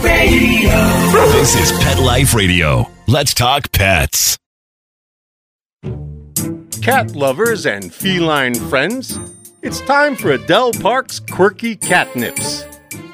Life Radio. This is Pet Life Radio. Let's talk pets. Cat lovers and feline friends, it's time for Adele Park's Quirky Catnips.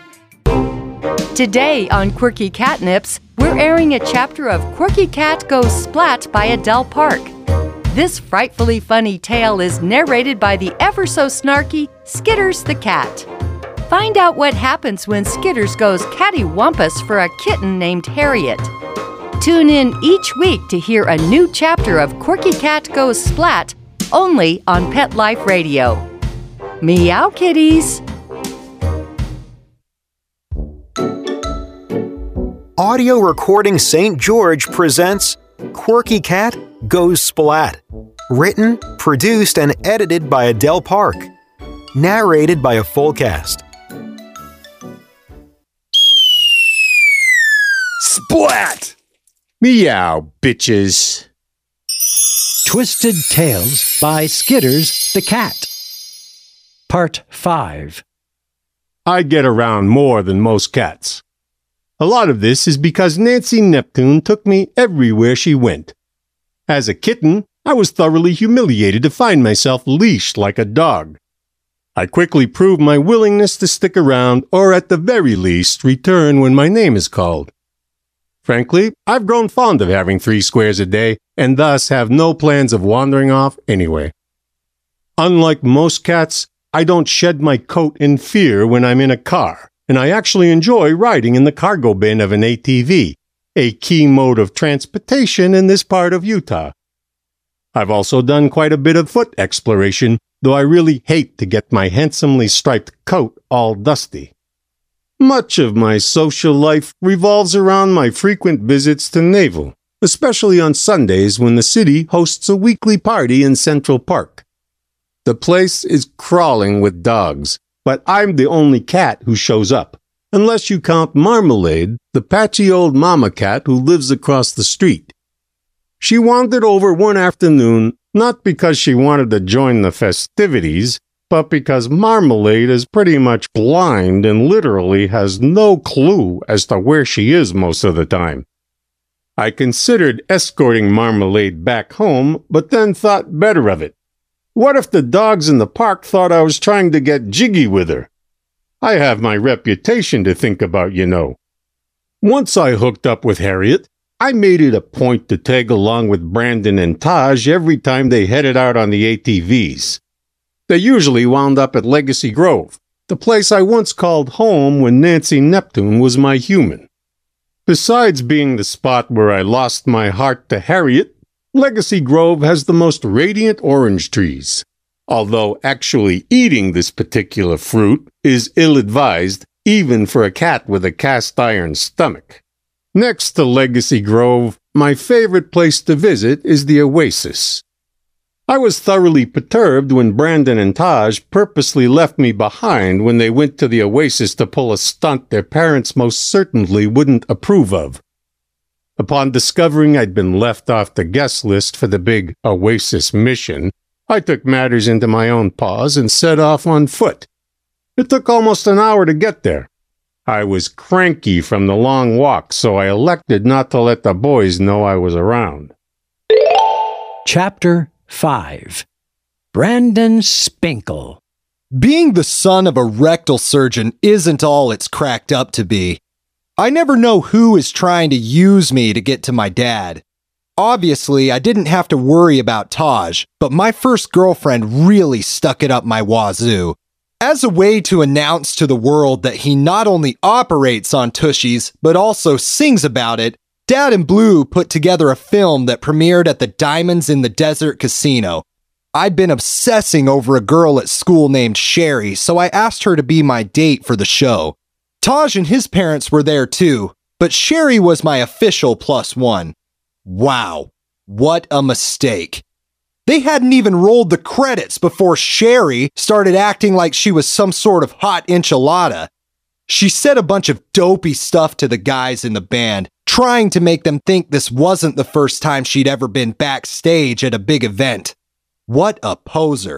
Today on Quirky Catnips, we're airing a chapter of Quirky Cat Goes Splat by Adele Park. This frightfully funny tale is narrated by the ever-so-snarky Skitters the cat. Find out what happens when Skitters goes cattywampus for a kitten named Harriet. Tune in each week to hear a new chapter of Quirky Cat Goes Splat, only on Pet Life Radio. Meow kitties! Audio Recording St. George presents Quirky Cat Goes Splat. Written, produced, and edited by Adele Park. Narrated by a full cast. Splat! Meow, bitches. Twisted Tales by Skitters the Cat. Part 5. I get around more than most cats. A lot of this is because Nancy Neptune took me everywhere she went. As a kitten, I was thoroughly humiliated to find myself leashed like a dog. I quickly proved my willingness to stick around, or at the very least, return when my name is called. Frankly, I've grown fond of having 3 squares a day, and thus have no plans of wandering off anyway. Unlike most cats, I don't shed my coat in fear when I'm in a car, and I actually enjoy riding in the cargo bin of an ATV, a key mode of transportation in this part of Utah. I've also done quite a bit of foot exploration, though I really hate to get my handsomely striped coat all dusty. Much of my social life revolves around my frequent visits to Naval, especially on Sundays when the city hosts a weekly party in Central Park. The place is crawling with dogs, but I'm the only cat who shows up, unless you count Marmalade, the patchy old mama cat who lives across the street. She wandered over one afternoon, not because she wanted to join the festivities, but because Marmalade is pretty much blind and literally has no clue as to where she is most of the time. I considered escorting Marmalade back home, but then thought better of it. What if the dogs in the park thought I was trying to get jiggy with her? I have my reputation to think about, you know. Once I hooked up with Harriet, I made it a point to tag along with Brandon and Taj every time they headed out on the ATVs. They usually wound up at Legacy Grove, the place I once called home when Nancy Neptune was my human. Besides being the spot where I lost my heart to Harriet, Legacy Grove has the most radiant orange trees. Although actually eating this particular fruit is ill-advised, even for a cat with a cast-iron stomach. Next to Legacy Grove, my favorite place to visit is the Oasis. I was thoroughly perturbed when Brandon and Taj purposely left me behind when they went to the Oasis to pull a stunt their parents most certainly wouldn't approve of. Upon discovering I'd been left off the guest list for the big Oasis mission, I took matters into my own paws and set off on foot. It took almost an hour to get there. I was cranky from the long walk, so I elected not to let the boys know I was around. Chapter 5. Brandon Spinkle. Being the son of a rectal surgeon isn't all it's cracked up to be. I never know who is trying to use me to get to my dad. Obviously, I didn't have to worry about Taj, but my first girlfriend really stuck it up my wazoo. As a way to announce to the world that he not only operates on tushies, but also sings about it, Dad and Blue put together a film that premiered at the Diamonds in the Desert Casino. I'd been obsessing over a girl at school named Sherry, so I asked her to be my date for the show. Taj and his parents were there too, but Sherry was my official +1. Wow, what a mistake. They hadn't even rolled the credits before Sherry started acting like she was some sort of hot enchilada. She said a bunch of dopey stuff to the guys in the band, trying to make them think this wasn't the first time she'd ever been backstage at a big event. What a poser.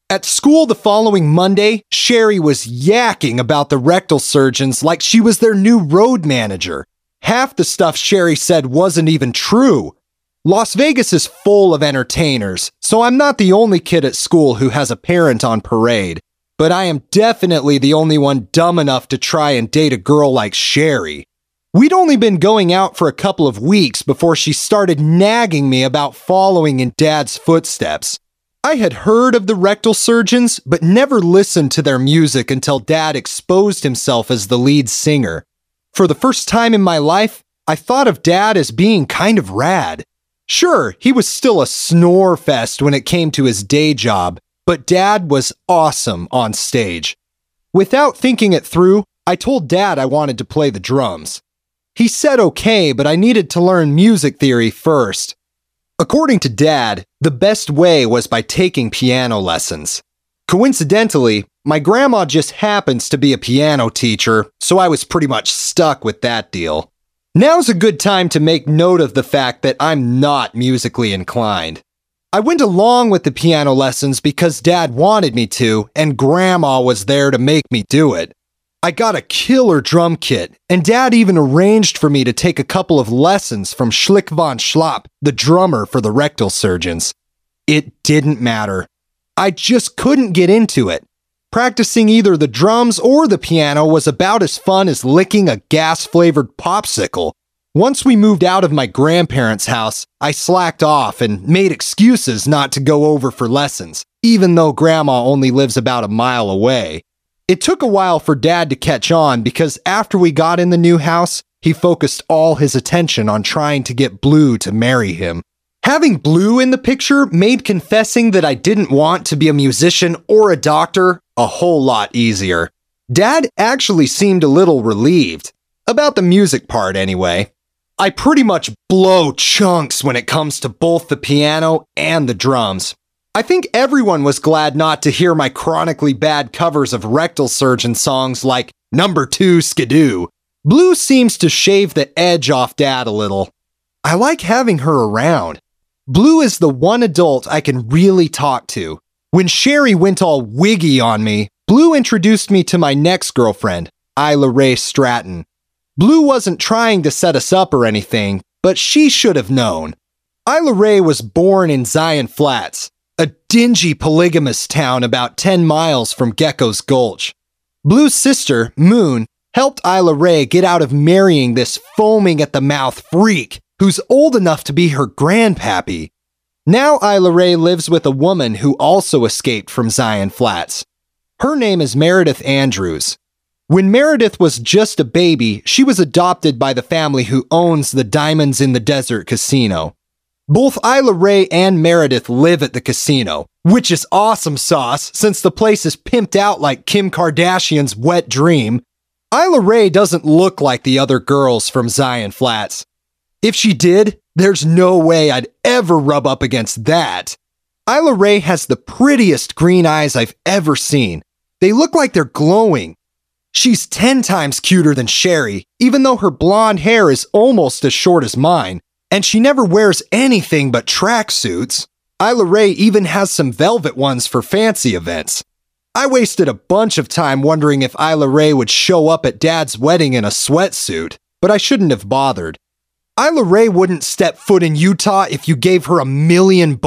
At school the following Monday, Sherry was yakking about the rectal surgeons like she was their new road manager. Half the stuff Sherry said wasn't even true. Las Vegas is full of entertainers, so I'm not the only kid at school who has a parent on parade. But I am definitely the only one dumb enough to try and date a girl like Sherry. We'd only been going out for a couple of weeks before she started nagging me about following in Dad's footsteps. I had heard of the rectal surgeons, but never listened to their music until Dad exposed himself as the lead singer. For the first time in my life, I thought of Dad as being kind of rad. Sure, he was still a snore fest when it came to his day job, but Dad was awesome on stage. Without thinking it through, I told Dad I wanted to play the drums. He said okay, but I needed to learn music theory first. According to Dad, the best way was by taking piano lessons. Coincidentally, my grandma just happens to be a piano teacher, so I was pretty much stuck with that deal. Now's a good time to make note of the fact that I'm not musically inclined. I went along with the piano lessons because Dad wanted me to, and Grandma was there to make me do it. I got a killer drum kit, and Dad even arranged for me to take a couple of lessons from Schlick von Schlapp, the drummer for the rectal surgeons. It didn't matter. I just couldn't get into it. Practicing either the drums or the piano was about as fun as licking a gas-flavored popsicle. Once we moved out of my grandparents' house, I slacked off and made excuses not to go over for lessons, even though Grandma only lives about a mile away. It took a while for Dad to catch on because after we got in the new house, he focused all his attention on trying to get Blue to marry him. Having Blue in the picture made confessing that I didn't want to be a musician or a doctor a whole lot easier. Dad actually seemed a little relieved. About the music part, anyway. I pretty much blow chunks when it comes to both the piano and the drums. I think everyone was glad not to hear my chronically bad covers of rectal surgeon songs like Number 2 Skidoo. Blue seems to shave the edge off Dad a little. I like having her around. Blue is the one adult I can really talk to. When Sherry went all wiggy on me, Blue introduced me to my next girlfriend, Isla Ray Stratton. Blue wasn't trying to set us up or anything, but she should have known. Isla Ray was born in Zion Flats, a dingy polygamous town about 10 miles from Gecko's Gulch. Blue's sister, Moon, helped Isla Ray get out of marrying this foaming-at-the-mouth freak who's old enough to be her grandpappy. Now Isla Ray lives with a woman who also escaped from Zion Flats. Her name is Meredith Andrews. When Meredith was just a baby, she was adopted by the family who owns the Diamonds in the Desert casino. Both Isla Ray and Meredith live at the casino, which is awesome sauce since the place is pimped out like Kim Kardashian's wet dream. Isla Ray doesn't look like the other girls from Zion Flats. If she did, there's no way I'd ever rub up against that. Isla Ray has the prettiest green eyes I've ever seen. They look like they're glowing. She's 10 times cuter than Sherry, even though her blonde hair is almost as short as mine, and she never wears anything but tracksuits. Isla Ray even has some velvet ones for fancy events. I wasted a bunch of time wondering if Isla Ray would show up at Dad's wedding in a sweatsuit, but I shouldn't have bothered. Isla Ray wouldn't step foot in Utah if you gave her $1 million.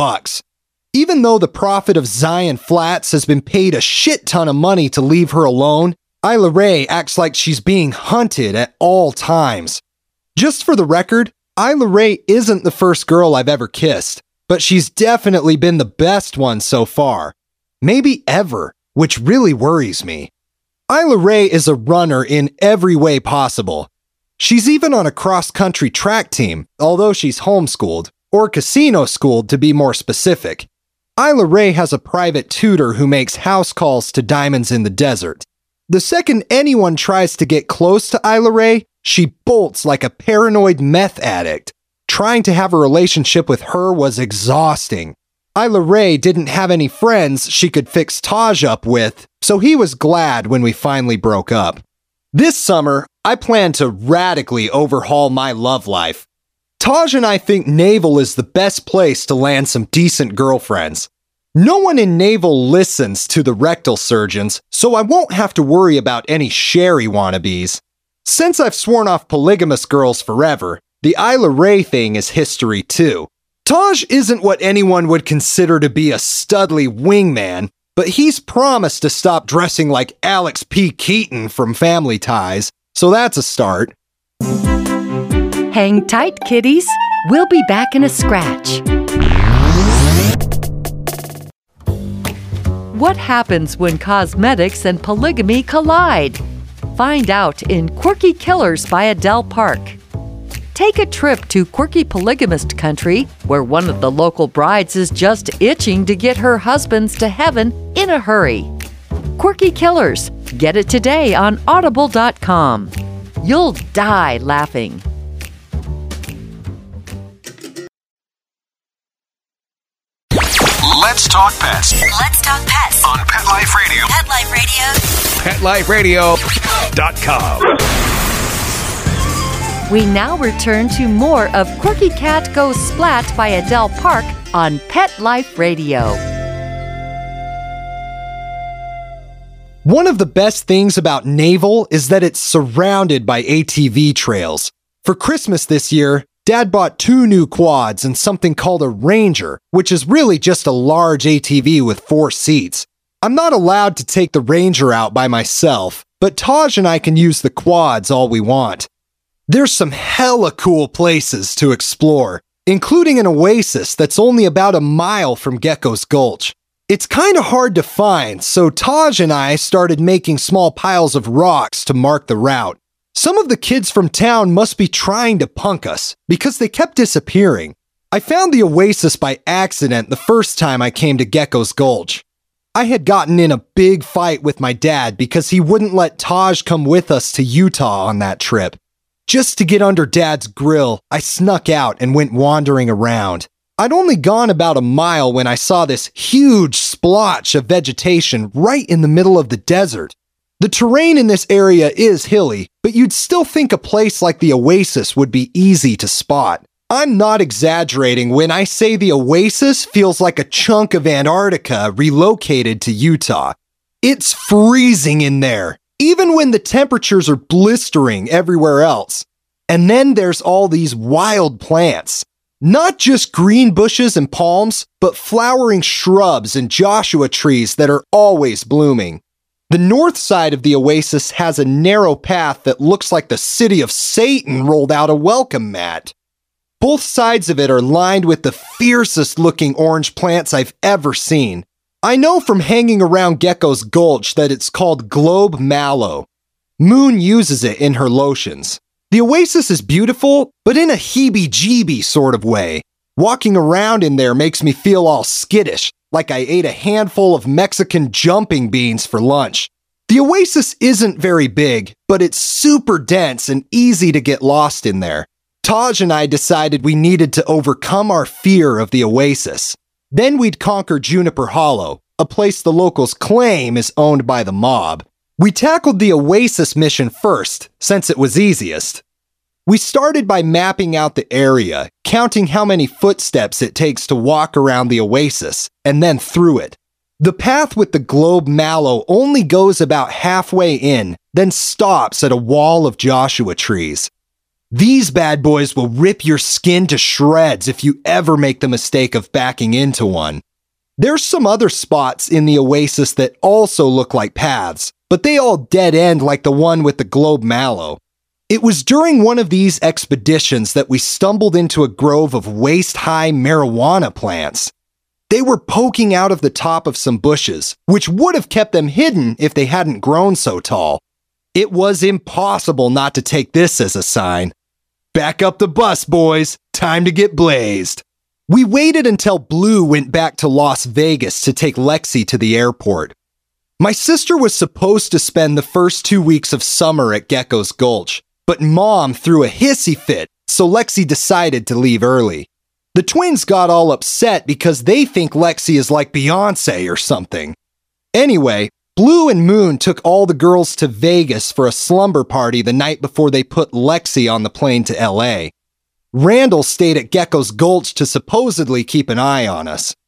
Even though the prophet of Zion Flats has been paid a shit ton of money to leave her alone, Isla Ray acts like she's being hunted at all times. Just for the record, Isla Ray isn't the first girl I've ever kissed, but she's definitely been the best one so far. Maybe ever, which really worries me. Isla Ray is a runner in every way possible. She's even on a cross-country track team, although she's homeschooled, or casino-schooled to be more specific. Isla Ray has a private tutor who makes house calls to Diamonds in the Desert. The second anyone tries to get close to Isla Ray, she bolts like a paranoid meth addict. Trying to have a relationship with her was exhausting. Isla Ray didn't have any friends she could fix Taj up with, so he was glad when we finally broke up. This summer, I plan to radically overhaul my love life. Taj and I think Naval is the best place to land some decent girlfriends. No one in Naval listens to the rectal surgeons, so I won't have to worry about any Sherry wannabes. Since I've sworn off polygamous girls forever, the Isla Ray thing is history too. Taj isn't what anyone would consider to be a studly wingman, but he's promised to stop dressing like Alex P. Keaton from Family Ties, so that's a start. Hang tight, kiddies. We'll be back in a scratch. What happens when cosmetics and polygamy collide? Find out in Quirky Killers by Adele Park. Take a trip to quirky polygamist country, where one of the local brides is just itching to get her husbands to heaven in a hurry. Quirky Killers. Get it today on audible.com. You'll die laughing. Let's talk pets Let's talk pets on Pet Life Radio. Pet Life Radio. PetLifeRadio.com. We now return to more of Quirky Cat Goes Splat by Adele Park on Pet Life Radio. One of the best things about Naval is that it's surrounded by ATV trails. For Christmas this year, Dad bought 2 new quads and something called a Ranger, which is really just a large ATV with 4 seats. I'm not allowed to take the Ranger out by myself, but Taj and I can use the quads all we want. There's some hella cool places to explore, including an oasis that's only about a mile from Gecko's Gulch. It's kind of hard to find, so Taj and I started making small piles of rocks to mark the route. Some of the kids from town must be trying to punk us, because they kept disappearing. I found the oasis by accident the first time I came to Gecko's Gulch. I had gotten in a big fight with my dad because he wouldn't let Taj come with us to Utah on that trip. Just to get under Dad's grill, I snuck out and went wandering around. I'd only gone about a mile when I saw this huge splotch of vegetation right in the middle of the desert. The terrain in this area is hilly, but you'd still think a place like the oasis would be easy to spot. I'm not exaggerating when I say the oasis feels like a chunk of Antarctica relocated to Utah. It's freezing in there, even when the temperatures are blistering everywhere else. And then there's all these wild plants. Not just green bushes and palms, but flowering shrubs and Joshua trees that are always blooming. The north side of the oasis has a narrow path that looks like the city of Satan rolled out a welcome mat. Both sides of it are lined with the fiercest looking orange plants I've ever seen. I know from hanging around Gecko's Gulch that it's called Globe Mallow. Moon uses it in her lotions. The oasis is beautiful, but in a heebie-jeebie sort of way. Walking around in there makes me feel all skittish, like I ate a handful of Mexican jumping beans for lunch. The oasis isn't very big, but it's super dense and easy to get lost in there. Taj and I decided we needed to overcome our fear of the oasis. Then we'd conquer Juniper Hollow, a place the locals claim is owned by the mob. We tackled the oasis mission first, since it was easiest. We started by mapping out the area, counting how many footsteps it takes to walk around the oasis, and then through it. The path with the Globe Mallow only goes about halfway in, then stops at a wall of Joshua trees. These bad boys will rip your skin to shreds if you ever make the mistake of backing into one. There's some other spots in the oasis that also look like paths, but they all dead end like the one with the Globe Mallow. It was during one of these expeditions that we stumbled into a grove of waist-high marijuana plants. They were poking out of the top of some bushes, which would have kept them hidden if they hadn't grown so tall. It was impossible not to take this as a sign. Back up the bus, boys. Time to get blazed. We waited until Blue went back to Las Vegas to take Lexi to the airport. My sister was supposed to spend the first 2 weeks of summer at Gecko's Gulch, but Mom threw a hissy fit, so Lexi decided to leave early. The twins got all upset because they think Lexi is like Beyonce or something. Anyway, Blue and Moon took all the girls to Vegas for a slumber party the night before they put Lexi on the plane to LA. Randall stayed at Gecko's Gulch to supposedly keep an eye on us.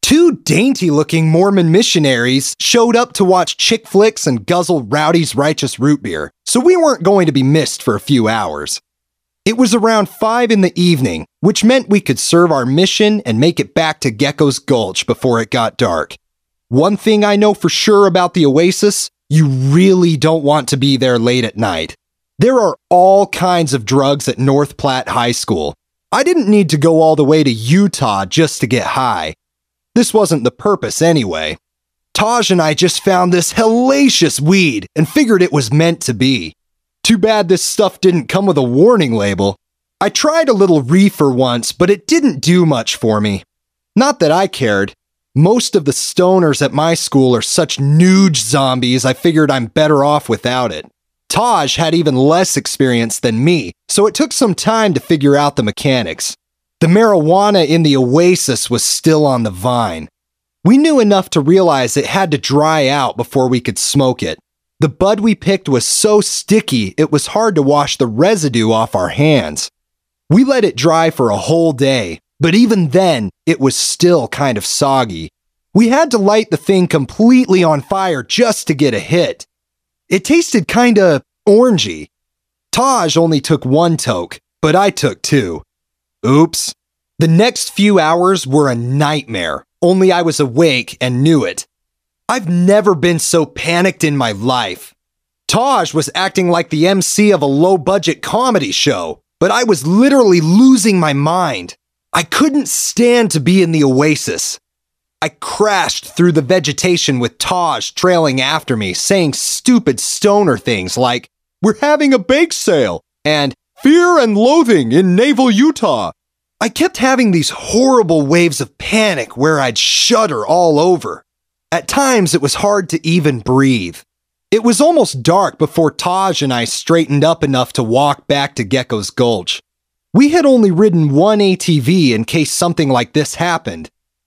Two dainty-looking Mormon missionaries showed up to watch chick flicks and guzzle Rowdy's Righteous Root Beer, so we weren't going to be missed for a few hours. It was around 5 in the evening, which meant we could serve our mission and make it back to Gecko's Gulch before it got dark. One thing I know for sure about the Oasis, you really don't want to be there late at night. There are all kinds of drugs at North Platte High School. I didn't need to go all the way to Utah just to get high. This wasn't the purpose anyway. Taj and I just found this hellacious weed and figured it was meant to be. Too bad this stuff didn't come with a warning label. I tried a little reefer once, but it didn't do much for me. Not that I cared. Most of the stoners at my school are such nuge zombies, I figured I'm better off without it. Taj had even less experience than me, so it took some time to figure out the mechanics. The marijuana in the Oasis was still on the vine. We knew enough to realize it had to dry out before we could smoke it. The bud we picked was so sticky, it was hard to wash the residue off our hands. We let it dry for a whole day, but even then, it was still kind of soggy. We had to light the thing completely on fire just to get a hit. It tasted kinda orangey. Taj only took 1 toke, but I took 2. Oops. The next few hours were a nightmare, only I was awake and knew it. I've never been so panicked in my life. Taj was acting like the MC of a low-budget comedy show, but I was literally losing my mind. I couldn't stand to be in the Oasis. I crashed through the vegetation with Taj trailing after me, saying stupid stoner things like, "We're having a bake sale," and "Fear and Loathing in Naval, Utah." I kept having these horrible waves of panic where I'd shudder all over. At times, it was hard to even breathe. It was almost dark before Taj and I straightened up enough to walk back to Gecko's Gulch. We had only ridden 1 ATV in case something like this happened.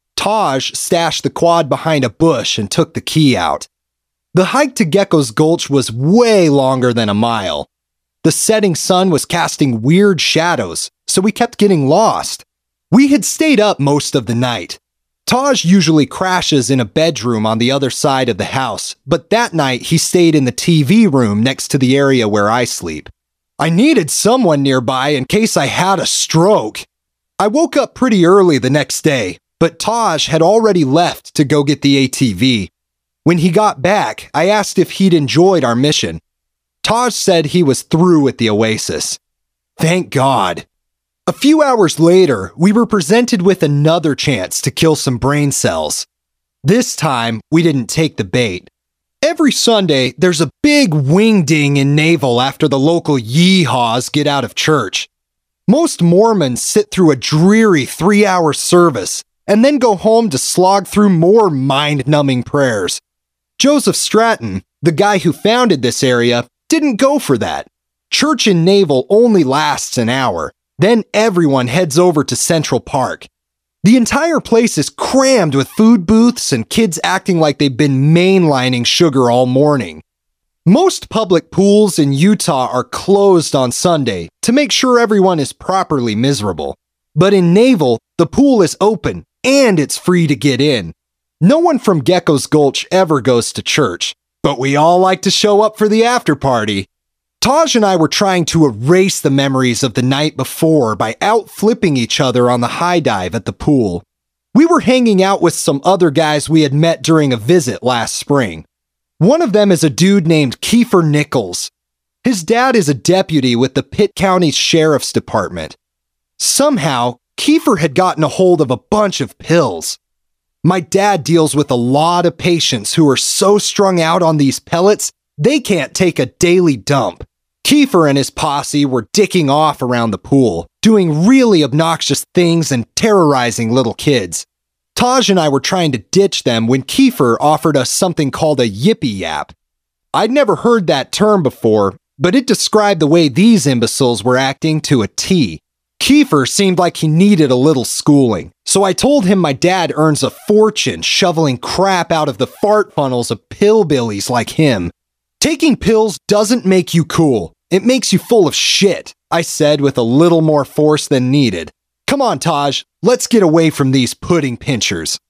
Taj stashed the quad behind a bush and took the key out. The hike to Gecko's Gulch was way longer than a mile. The setting sun was casting weird shadows, so we kept getting lost. We had stayed up most of the night. Taj usually crashes in a bedroom on the other side of the house, but that night he stayed in the TV room next to the area where I sleep. I needed someone nearby in case I had a stroke. I woke up pretty early the next day, but Taj had already left to go get the ATV. When he got back, I asked if he'd enjoyed our mission. Taj said he was through with the Oasis. Thank God. A few hours later, we were presented with another chance to kill some brain cells. This time, we didn't take the bait. Every Sunday, there's a big wing-ding in Naval after the local yeehaws get out of church. Most Mormons sit through a dreary 3-hour service and then go home to slog through more mind-numbing prayers. Joseph Stratton, the guy who founded this area, didn't go for that. Church in Naval only lasts an hour. Then everyone heads over to Central Park. The entire place is crammed with food booths and kids acting like they've been mainlining sugar all morning. Most public pools in Utah are closed on Sunday to make sure everyone is properly miserable. But in Naval, the pool is open and it's free to get in. No one from Gecko's Gulch ever goes to church, but we all like to show up for the after party. Taj and I were trying to erase the memories of the night before by out-flipping each other on the high dive at the pool. We were hanging out with some other guys we had met during a visit last spring. One of them is a dude named Kiefer Nichols. His dad is a deputy with the Pitt County Sheriff's Department. Somehow, Kiefer had gotten a hold of a bunch of pills. My dad deals with a lot of patients who are so strung out on these pellets, they can't take a daily dump. Kiefer and his posse were dicking off around the pool, doing really obnoxious things and terrorizing little kids. Taj and I were trying to ditch them when Kiefer offered us something called a yippee yap. I'd never heard that term before, but it described the way these imbeciles were acting to a T. Kiefer seemed like he needed a little schooling, so I told him my dad earns a fortune shoveling crap out of the fart funnels of pillbillies like him. Taking pills doesn't make you cool. It makes you full of shit, I said with a little more force than needed. Come on, Taj, let's get away from these pudding pinchers.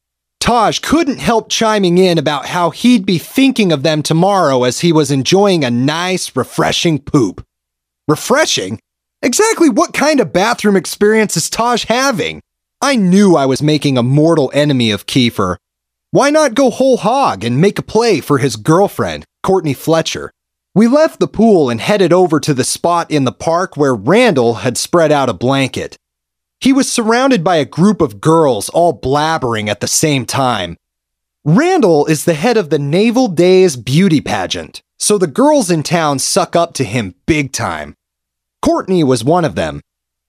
Taj couldn't help chiming in about how he'd be thinking of them tomorrow as he was enjoying a nice, refreshing poop. Refreshing? Exactly what kind of bathroom experience is Taj having? I knew I was making a mortal enemy of Kiefer. Why not go whole hog and make a play for his girlfriend, Courtney Fletcher? We left the pool and headed over to the spot in the park where Randall had spread out a blanket. He was surrounded by a group of girls all blabbering at the same time. Randall is the head of the Naval Days beauty pageant, so the girls in town suck up to him big time. Courtney was one of them.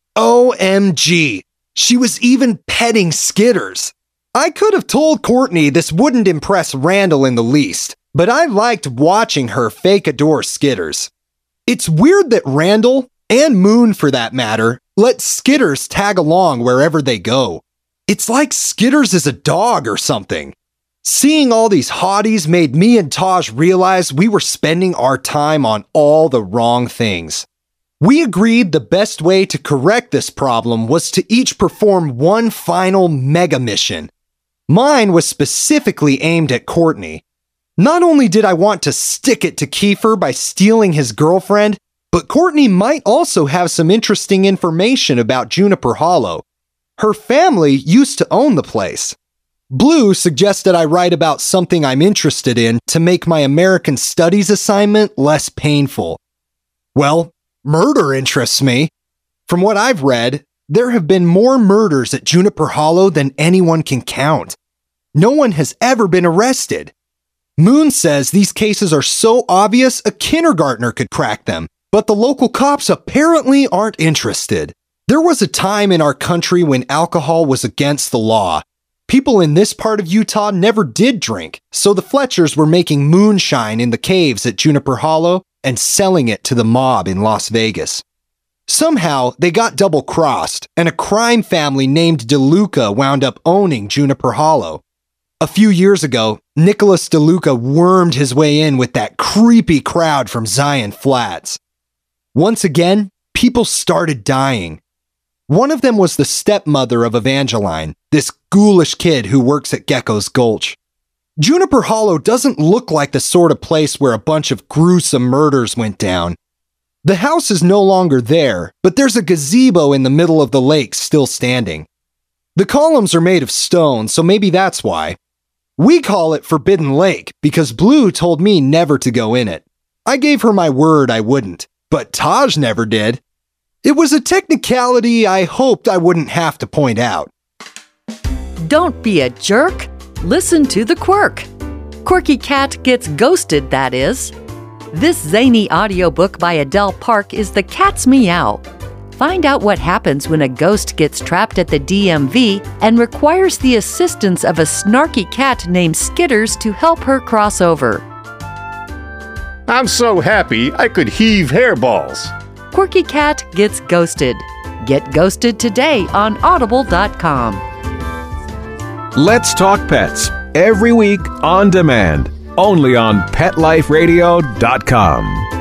OMG, she was even petting Skitters. I could have told Courtney this wouldn't impress Randall in the least, but I liked watching her fake adore Skitters. It's weird that Randall, and Moon for that matter, let Skitters tag along wherever they go. It's like Skitters is a dog or something. Seeing all these hotties made me and Taj realize we were spending our time on all the wrong things. We agreed the best way to correct this problem was to each perform one final mega mission. Mine was specifically aimed at Courtney. Not only did I want to stick it to Kiefer by stealing his girlfriend, but Courtney might also have some interesting information about Juniper Hollow. Her family used to own the place. Blue suggested I write about something I'm interested in to make my American Studies assignment less painful. Well, murder interests me. From what I've read, there have been more murders at Juniper Hollow than anyone can count. No one has ever been arrested. Moon says these cases are so obvious a kindergartner could crack them, but the local cops apparently aren't interested. There was a time in our country when alcohol was against the law. People in this part of Utah never did drink, so the Fletchers were making moonshine in the caves at Juniper Hollow and selling it to the mob in Las Vegas. Somehow, they got double-crossed, and a crime family named DeLuca wound up owning Juniper Hollow. A few years ago, Nicholas DeLuca wormed his way in with that creepy crowd from Zion Flats. Once again, people started dying. One of them was the stepmother of Evangeline, this ghoulish kid who works at Gecko's Gulch. Juniper Hollow doesn't look like the sort of place where a bunch of gruesome murders went down. The house is no longer there, but there's a gazebo in the middle of the lake still standing. The columns are made of stone, so maybe that's why. We call it Forbidden Lake because Blue told me never to go in it. I gave her my word I wouldn't, but Taj never did. It was a technicality I hoped I wouldn't have to point out. Don't be a jerk. Listen to the quirk. Quirky Cat Gets Ghosted, that is. This zany audiobook by Adele Park is The Cat's Meow. Find out what happens when a ghost gets trapped at the DMV and requires the assistance of a snarky cat named Skitters to help her cross over. I'm so happy I could heave hairballs. Quirky Cat Gets Ghosted. Get ghosted today on audible.com. Let's Talk Pets, every week on demand, only on PetLifeRadio.com.